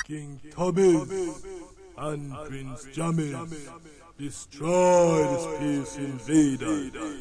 King Thomas and Prince Jamis destroy the Space Invaders.